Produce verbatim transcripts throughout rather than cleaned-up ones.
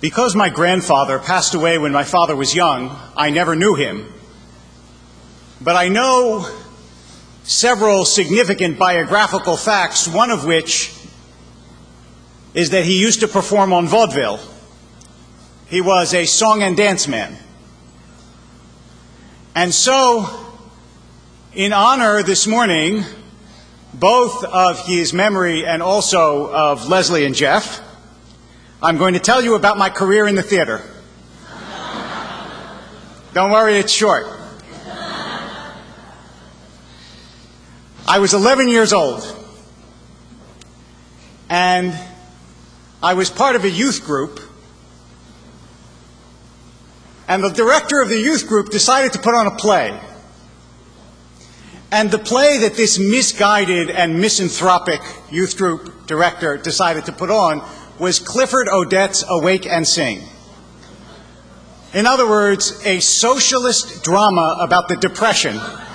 Because my grandfather passed away when my father was young, I never knew him. But I know several significant biographical facts, one of which is that he used to perform on vaudeville. He was a song and dance man. And so, in honor this morning, both of his memory and also of Leslie and Jeff, I'm going to tell you about my career in the theater. Don't worry, it's short. I was eleven years old, and I was part of a youth group, and the director of the youth group decided to put on a play. And the play that this misguided and misanthropic youth group director decided to put on was Clifford Odets Awake and Sing. In other words, a socialist drama about the Depression.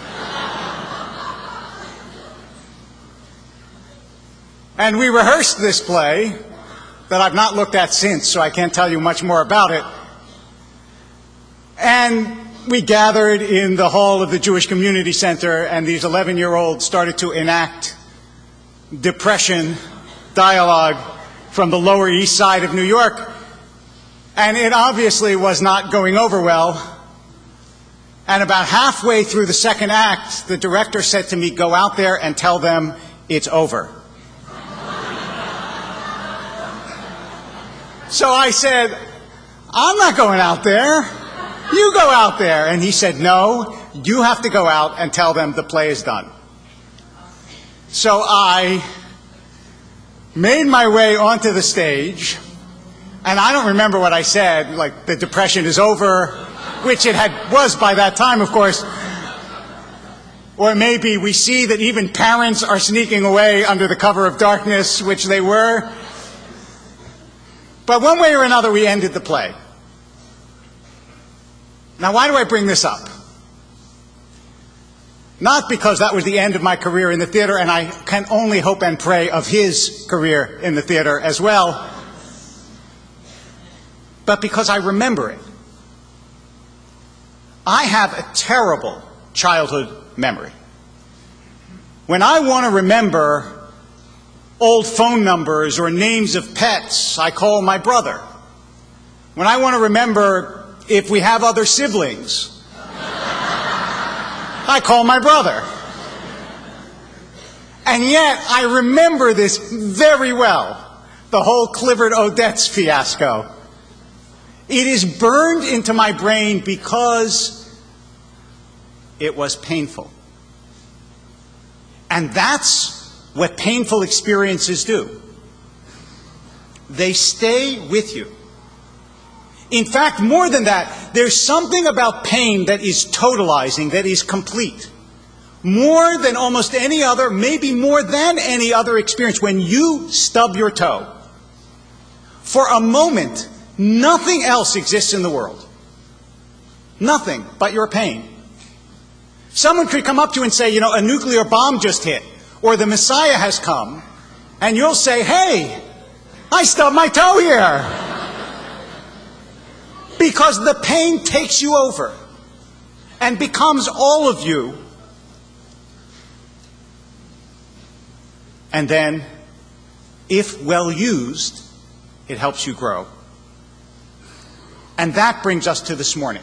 And we rehearsed this play that I've not looked at since, so I can't tell you much more about it. And we gathered in the hall of the Jewish Community Center, and these eleven-year-olds started to enact Depression dialogue from the Lower East Side of New York. And it obviously was not going over well. And about halfway through the second act, the director said to me, "Go out there and tell them it's over." So I said, "I'm not going out there. You go out there." And he said, "No, you have to go out and tell them the play is done." So I made my way onto the stage, and I don't remember what I said, like the Depression is over, which it had was by that time, of course. Or maybe we see that even parents are sneaking away under the cover of darkness, which they were. But one way or another, we ended the play. Now, why do I bring this up? Not because that was the end of my career in the theater, and I can only hope and pray of his career in the theater as well, but because I remember it. I have a terrible childhood memory. When I want to remember old phone numbers or names of pets, I call my brother. When I want to remember if we have other siblings, I call my brother. And yet, I remember this very well, the whole Clifford Odets fiasco. It is burned into my brain because it was painful. And that's what painful experiences do. They stay with you. In fact, more than that, there's something about pain that is totalizing, that is complete. More than almost any other, maybe more than any other experience, when you stub your toe. For a moment, nothing else exists in the world. Nothing but your pain. Someone could come up to you and say, you know, a nuclear bomb just hit, or the Messiah has come, and you'll say, hey, I stubbed my toe here. Because the pain takes you over and becomes all of you. And then, if well used, it helps you grow. And that brings us to this morning.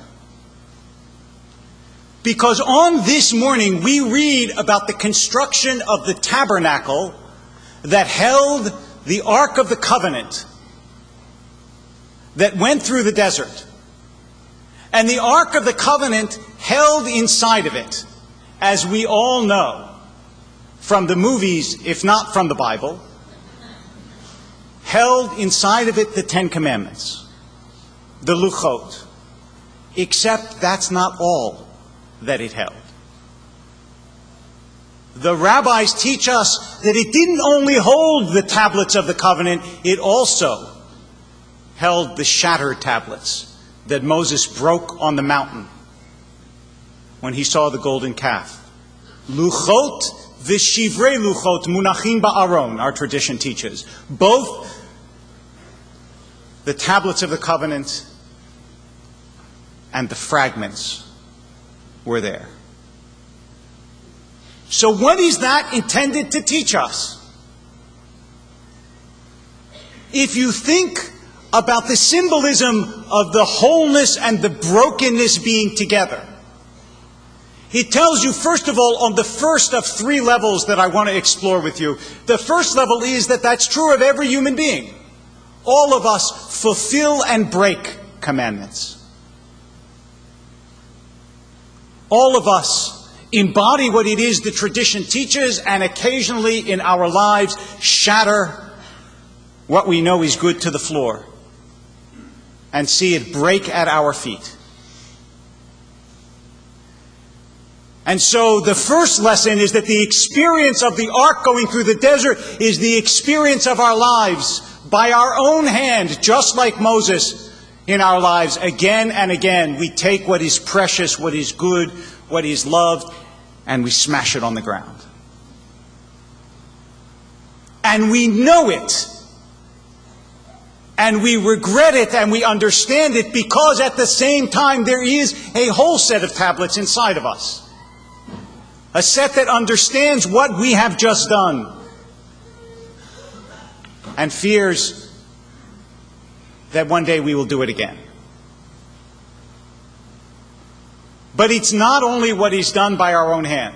Because on this morning, we read about the construction of the tabernacle that held the Ark of the Covenant that went through the desert. And the Ark of the Covenant held inside of it, as we all know from the movies, if not from the Bible, held inside of it the Ten Commandments, the Luchot. Except that's not all that it held. The rabbis teach us that it didn't only hold the tablets of the covenant, it also held the shattered tablets that Moses broke on the mountain when he saw the golden calf. Luchot v'shivrei luchot munachim ba'aron, our tradition teaches. Both the tablets of the covenant, and the fragments were there. So what is that intended to teach us? If you think about the symbolism of the wholeness and the brokenness being together, it tells you, first of all, on the first of three levels that I want to explore with you. The first level is that that's true of every human being. All of us fulfill and break commandments. All of us embody what it is the tradition teaches, and occasionally in our lives shatter what we know is good to the floor and see it break at our feet. And so the first lesson is that the experience of the ark going through the desert is the experience of our lives by our own hand, just like Moses in our lives. Again and again, we take what is precious, what is good, what is loved, and we smash it on the ground. And we know it. And we regret it and we understand it because at the same time there is a whole set of tablets inside of us. A set that understands what we have just done and fears that one day we will do it again. But it's not only what is done by our own hand.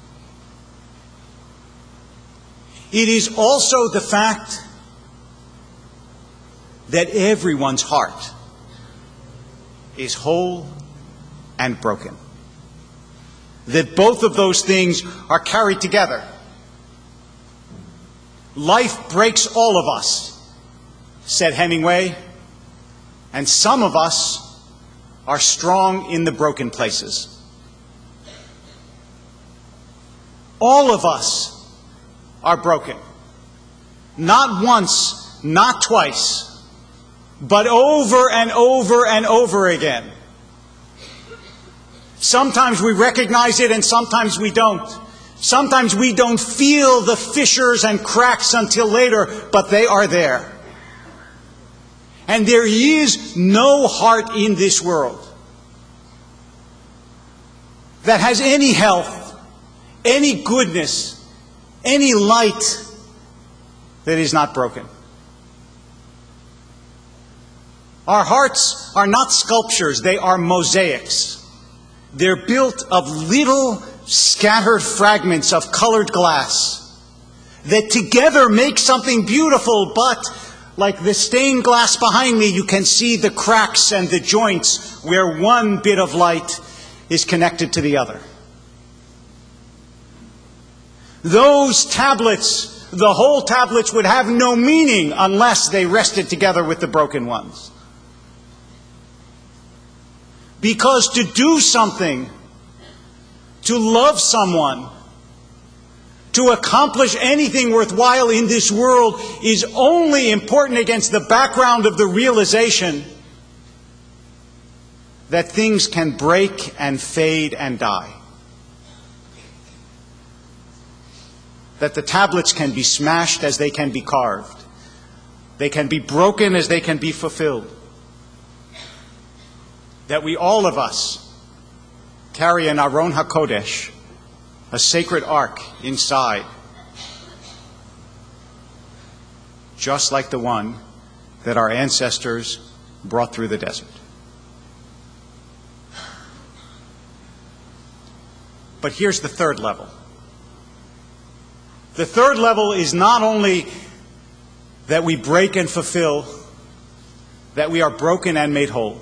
It is also the fact that everyone's heart is whole and broken. That both of those things are carried together. Life breaks all of us, said Hemingway, and some of us are strong in the broken places. All of us are broken. Not once, not twice, but over and over and over again. Sometimes we recognize it and sometimes we don't. Sometimes we don't feel the fissures and cracks until later, but they are there. And there is no heart in this world that has any health, any goodness, any light that is not broken. Our hearts are not sculptures, they are mosaics. They're built of little scattered fragments of colored glass that together make something beautiful, but like the stained glass behind me, you can see the cracks and the joints where one bit of light is connected to the other. Those tablets, the whole tablets would have no meaning unless they rested together with the broken ones. Because to do something, to love someone, to accomplish anything worthwhile in this world is only important against the background of the realization that things can break and fade and die. That the tablets can be smashed as they can be carved. They can be broken as they can be fulfilled. That we, all of us, carry an Aron HaKodesh, a sacred ark inside, just like the one that our ancestors brought through the desert. But here's the third level. The third level is not only that we break and fulfill, that we are broken and made whole.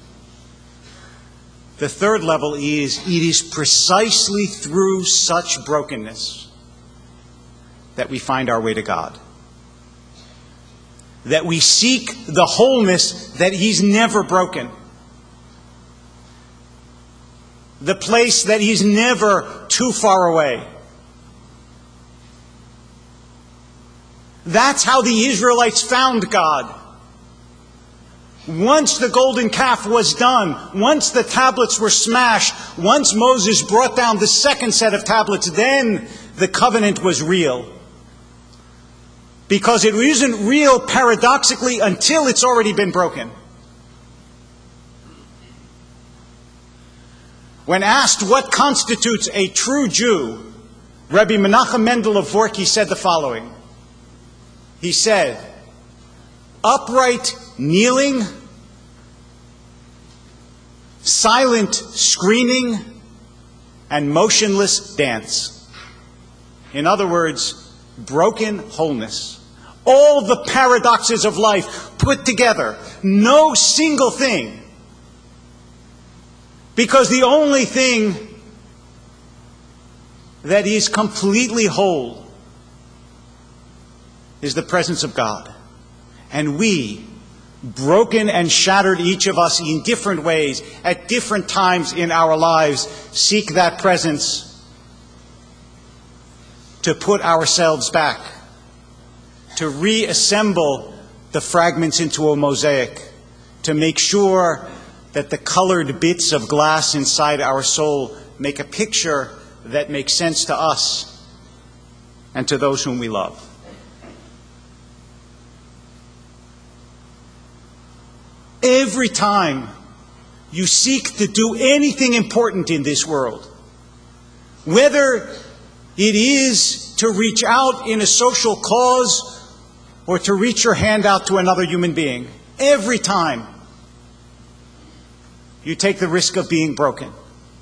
The third level is, it is precisely through such brokenness that we find our way to God. That we seek the wholeness that He's never broken. The place that He's never too far away. That's how the Israelites found God. Once the golden calf was done, once the tablets were smashed, once Moses brought down the second set of tablets, then the covenant was real. because it isn't real paradoxically until it's already been broken. When asked what constitutes a true Jew, Rabbi Menachem Mendel of Vorki said the following. He said, upright kneeling, silent screaming, and motionless dance. In other words, broken wholeness. All the paradoxes of life put together. No single thing. Because the only thing that is completely whole is the presence of God. And we, broken and shattered, each of us in different ways, at different times in our lives, seek that presence to put ourselves back, to reassemble the fragments into a mosaic, to make sure that the colored bits of glass inside our soul make a picture that makes sense to us and to those whom we love. Every time you seek to do anything important in this world, whether it is to reach out in a social cause or to reach your hand out to another human being, every time you take the risk of being broken.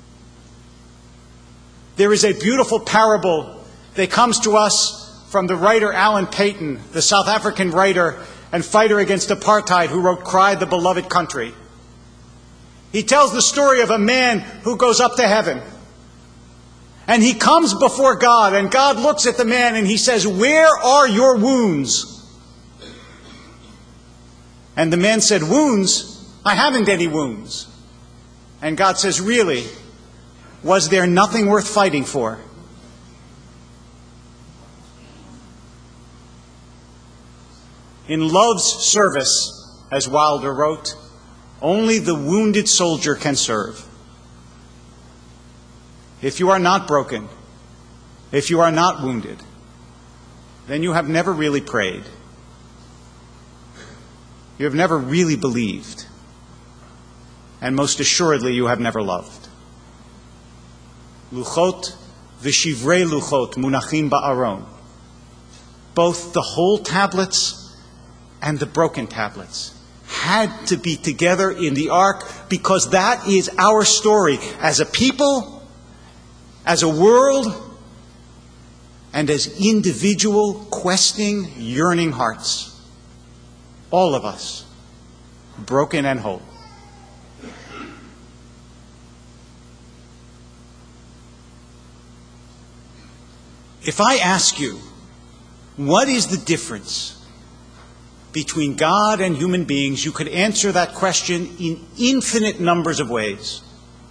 There is a beautiful parable that comes to us from the writer Alan Paton, the South African writer and fighter against apartheid who wrote Cry the Beloved Country. He tells the story of a man who goes up to heaven. And he comes before God, and God looks at the man and he says, "Where are your wounds?" And the man said, "Wounds? I haven't any wounds." And God says, "Really? Was there nothing worth fighting for?" In love's service, as Wilder wrote, only the wounded soldier can serve. If you are not broken, if you are not wounded, then you have never really prayed. You have never really believed. And most assuredly, you have never loved. Luchot v'shivrei luchot munachim ba'aron. Both the whole tablets and the broken tablets had to be together in the ark, because that is our story as a people, as a world, and as individual, questing, yearning hearts. All of us, broken and whole. If I ask you, what is the difference between God and human beings, you could answer that question in infinite numbers of ways.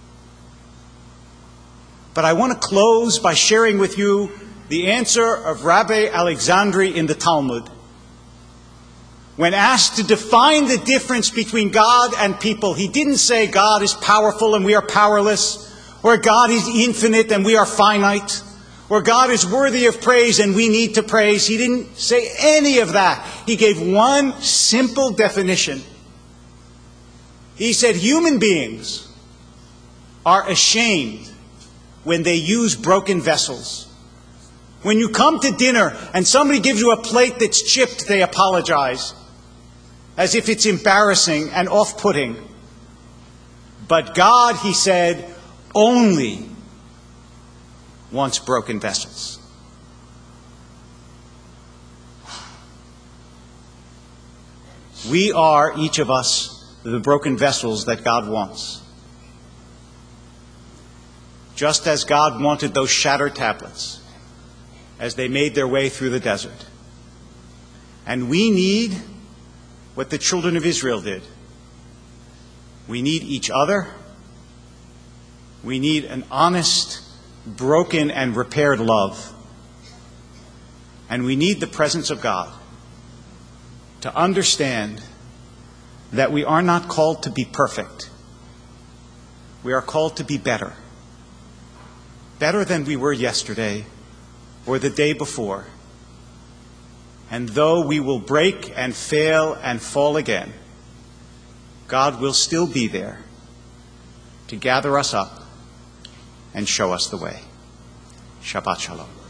But I want to close by sharing with you the answer of Rabbi Alexandri in the Talmud. When asked to define the difference between God and people, he didn't say God is powerful and we are powerless, or God is infinite and we are finite, or God is worthy of praise and we need to praise. He didn't say any of that. He gave one simple definition. He said human beings are ashamed when they use broken vessels. When you come to dinner and somebody gives you a plate that's chipped, they apologize, as if it's embarrassing and off-putting. But God, he said, only wants broken vessels. We are, each of us, the broken vessels that God wants. Just as God wanted those shattered tablets as they made their way through the desert. And we need what the children of Israel did. We need each other. We need an honest, broken and repaired love. And we need the presence of God to understand that we are not called to be perfect. We are called to be better. Better than we were yesterday or the day before. And though we will break and fail and fall again, God will still be there to gather us up and show us the way. Shabbat Shalom.